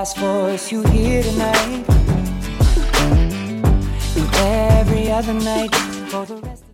last voice you hear tonight, and every other night for the rest.